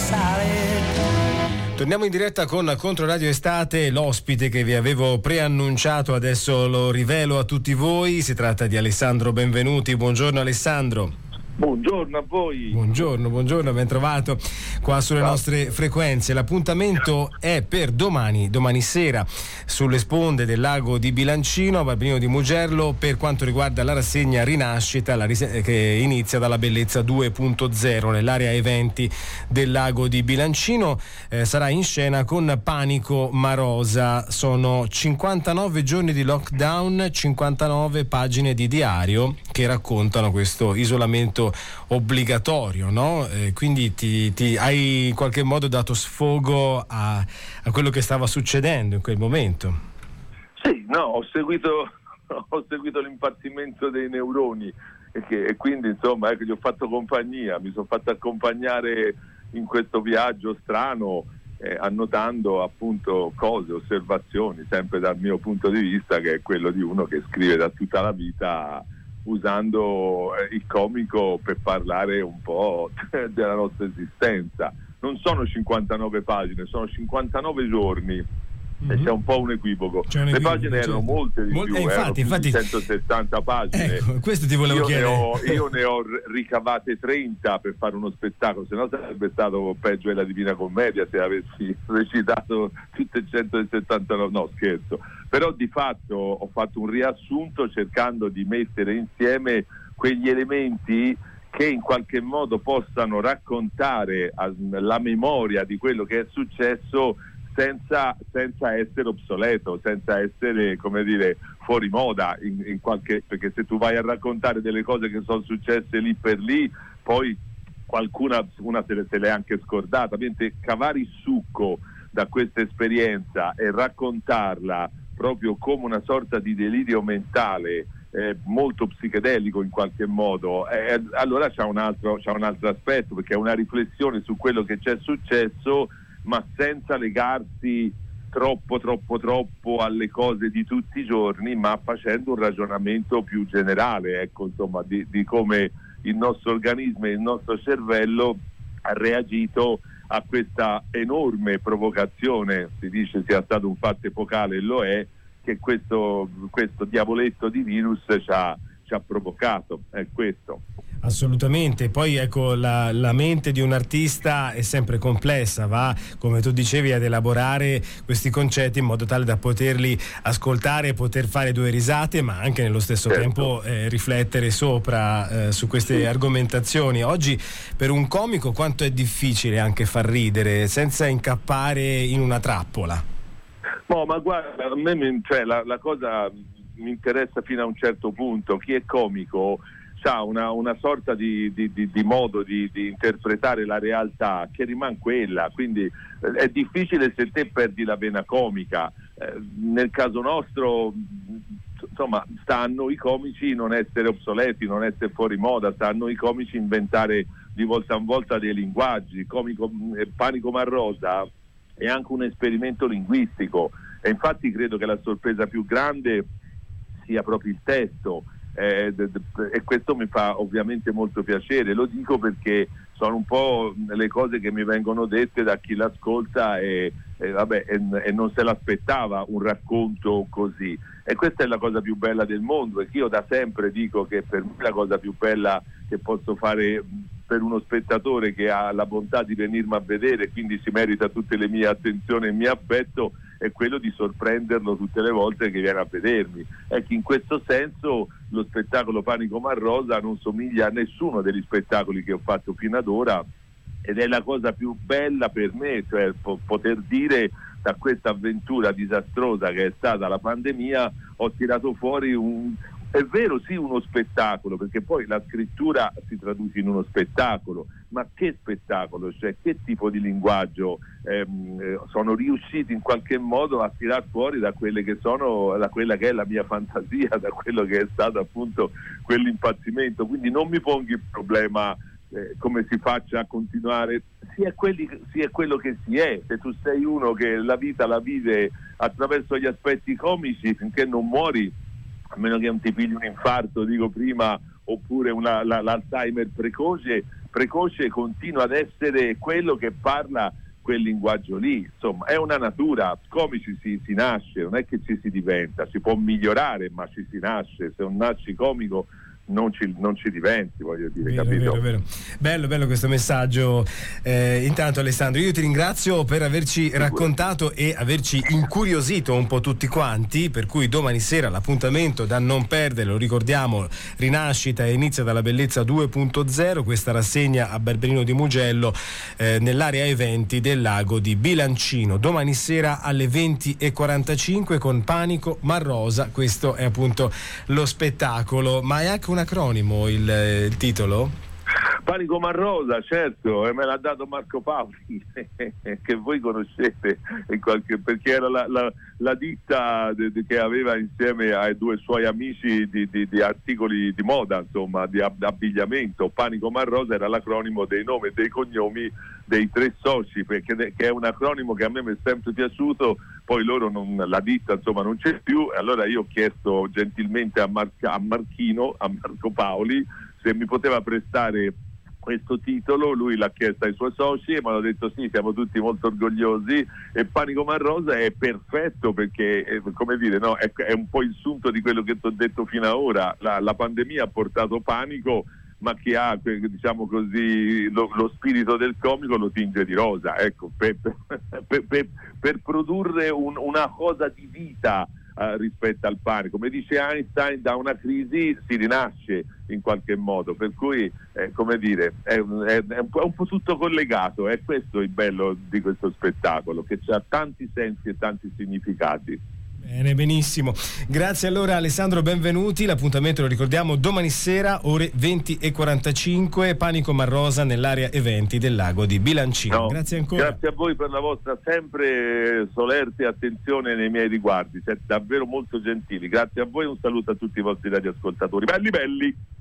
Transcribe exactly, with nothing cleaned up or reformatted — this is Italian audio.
Torniamo in diretta con Controradio Estate, l'ospite che vi avevo preannunciato, adesso lo rivelo a tutti voi, si tratta di Alessandro Benvenuti. Buongiorno Alessandro. Buongiorno a voi. Buongiorno, buongiorno, ben trovato qua sulle Ciao. nostre frequenze. L'appuntamento è per domani, domani sera, sulle sponde del lago di Bilancino, a Barberino di Mugello, per quanto riguarda la rassegna Rinascita, la rise- che inizia dalla Bellezza due punto zero nell'area eventi del lago di Bilancino. Eh, sarà in scena con Panico Marosa. Sono cinquantanove giorni di lockdown, cinquantanove pagine di diario che raccontano questo isolamento obbligatorio, no? Eh, quindi ti, ti hai in qualche modo dato sfogo a, a quello che stava succedendo in quel momento. Sì, no, ho seguito ho seguito l'impazzimento dei neuroni e, che, e quindi insomma ecco, gli ho fatto compagnia, mi sono fatto accompagnare in questo viaggio strano, eh, annotando appunto cose, osservazioni, sempre dal mio punto di vista, che è quello di uno che scrive da tutta la vita, usando il comico per parlare un po' della nostra esistenza. Non sono cinquantanove pagine, sono cinquantanove giorni, mm-hmm. e c'è un po' un equivoco. Un Le equivoco, pagine certo. erano molte di Mol- più, eh, infatti, erano più infatti, di centosettanta pagine. Ecco, questo ti volevo io chiedere. Ne ho, io ne ho ricavate trenta per fare uno spettacolo, se no sarebbe stato peggio della Divina Commedia se avessi recitato tutte centosettantanove, no scherzo. Però di fatto ho fatto un riassunto cercando di mettere insieme quegli elementi che in qualche modo possano raccontare la memoria di quello che è successo senza, senza essere obsoleto, senza essere, come dire, fuori moda in, in qualche, perché se tu vai a raccontare delle cose che sono successe lì per lì, poi qualcuna una se le, se le è anche scordata. Mentre cavare il succo da questa esperienza e raccontarla proprio come una sorta di delirio mentale, eh, molto psichedelico in qualche modo, eh, allora c'ha un altro c'ha un altro aspetto, perché è una riflessione su quello che c'è successo, ma senza legarsi troppo troppo troppo alle cose di tutti i giorni, ma facendo un ragionamento più generale, ecco, insomma, di, di come il nostro organismo e il nostro cervello ha reagito a questa enorme provocazione. Si dice sia stato un fatto epocale, e lo è, che questo, questo diavoletto di virus ci ha, ci ha provocato, è questo. Assolutamente, poi ecco la, la mente di un artista è sempre complessa, va, come tu dicevi, ad elaborare questi concetti in modo tale da poterli ascoltare, poter fare due risate, ma anche nello stesso certo. tempo eh, riflettere sopra eh, su queste sì. argomentazioni. Oggi per un comico quanto è difficile anche far ridere senza incappare in una trappola. No, ma guarda, a me mi, cioè, la, la cosa mi interessa fino a un certo punto. Chi è comico ha una, una sorta di, di, di, di modo di, di interpretare la realtà che rimane quella, quindi eh, è difficile se te perdi la vena comica. Eh, nel caso nostro, insomma, sta a noi comici non essere obsoleti, non essere fuori moda, sta a noi comici inventare di volta in volta dei linguaggi. Comico, eh, Panico Marosa è anche un esperimento linguistico, e infatti credo che la sorpresa più grande sia proprio il testo. Eh, d- d- e questo mi fa ovviamente molto piacere, lo dico perché sono un po' le cose che mi vengono dette da chi l'ascolta e, e, vabbè, e, e non se l'aspettava un racconto così, e questa è la cosa più bella del mondo, e io da sempre dico che per me la cosa più bella che posso fare per uno spettatore che ha la bontà di venirmi a vedere, quindi si merita tutte le mie attenzioni e il mio affetto, è quello di sorprenderlo tutte le volte che viene a vedermi. Ecco, in questo senso lo spettacolo Panico Marosa non somiglia a nessuno degli spettacoli che ho fatto fino ad ora, ed è la cosa più bella per me, cioè po- poter dire da questa avventura disastrosa che è stata la pandemia ho tirato fuori un, è vero sì uno spettacolo, perché poi la scrittura si traduce in uno spettacolo, ma che spettacolo, cioè che tipo di linguaggio ehm, sono riusciti in qualche modo a tirar fuori da quelle che sono, da quella che è la mia fantasia, da quello che è stato appunto quell'impazzimento. Quindi non mi pongo il problema eh, come si faccia a continuare, si è, quelli, si è quello che si è. Se tu sei uno che la vita la vive attraverso gli aspetti comici finché non muori, a meno che non ti pigli un infarto, dico prima, oppure una, la, l'Alzheimer precoce, precoce continua ad essere quello che parla quel linguaggio lì, insomma è una natura, comici si, si nasce, non è che ci si diventa, si può migliorare ma ci si nasce, se non nasci comico non ci, non ci diventi, voglio dire, vero, capito? Vero, vero. Bello, bello questo messaggio. Eh, intanto Alessandro, io ti ringrazio per averci raccontato e averci incuriosito un po' tutti quanti, per cui domani sera l'appuntamento da non perdere, lo ricordiamo, Rinascita e Inizia dalla Bellezza due punto zero, questa rassegna a Barberino di Mugello eh, nell'area eventi del lago di Bilancino, domani sera alle venti e quarantacinque con Panico Marrosa, questo è appunto lo spettacolo, ma è anche un acronimo il, il titolo? Panico Marrosa, certo, e me l'ha dato Marco Paoli che voi conoscete in qualche, perché era la, la, la ditta de, de, che aveva insieme ai due suoi amici di, di, di articoli di moda, insomma, di ab, abbigliamento. Panico Marrosa era l'acronimo dei nomi e dei cognomi dei tre soci, perché che è un acronimo che a me mi è sempre piaciuto. Poi loro non, la ditta insomma non c'è più, e allora io ho chiesto gentilmente a, Mar, a Marchino, a Marco Paoli, se mi poteva prestare questo titolo. Lui l'ha chiesto ai suoi soci e mi hanno detto sì, siamo tutti molto orgogliosi, e Panico Marrosa è perfetto perché è, come dire, no, è, è un po' il sunto di quello che ti ho detto fino ad ora. La, la pandemia ha portato panico, ma chi ha, diciamo così, lo, lo spirito del comico lo tinge di rosa, ecco, per, per, per, per produrre un, una cosa di vita uh, rispetto al panico. Come dice Einstein, da una crisi si rinasce in qualche modo, per cui eh, come dire, è, è, è, un po', è un po' tutto collegato, è questo il bello di questo spettacolo, che ha tanti sensi e tanti significati. Bene, benissimo. Grazie allora Alessandro, benvenuti. L'appuntamento lo ricordiamo domani sera ore venti e quarantacinque, Panico Marrosa nell'area eventi del lago di Bilancino. No, grazie ancora. Grazie a voi per la vostra sempre solerte attenzione nei miei riguardi, siete davvero molto gentili. Grazie a voi, un saluto a tutti i vostri radioascoltatori. Belli belli!